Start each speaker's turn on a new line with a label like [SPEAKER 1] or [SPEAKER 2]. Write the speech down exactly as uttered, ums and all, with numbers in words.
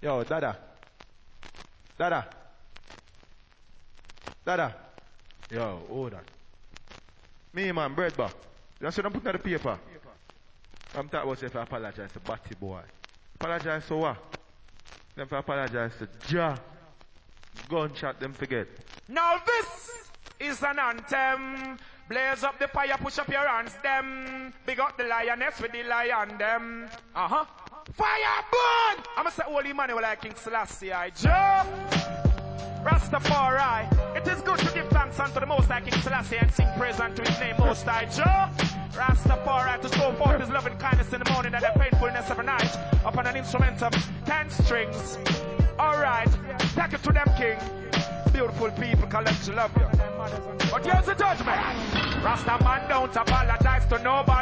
[SPEAKER 1] Yo, Dada. Dada. Dada. Yo, hold on. Me, man, bread bar. You see them putting on the paper. I'm talking about if I apologize to Batty boy. Apologize to what? Them for apologize to Ja. Gunshot them forget.
[SPEAKER 2] Now this is an anthem. Blaze up the fire, push up your hands, them. Big up the lioness with the lion, them. Uh-huh. Fire burn! I'ma say holy man will like King Selassie, I Joe. Rastafari. It is good to give thanks unto the Most High King Selassie and sing praise unto his name, Most High Joe. Rastafari to show forth his loving kindness in the morning and the painfulness of the night upon an instrument of ten strings. Alright, take it to them, King. Beautiful people, collect you, love you. But here's the judgment. Rasta man don't apologize to nobody.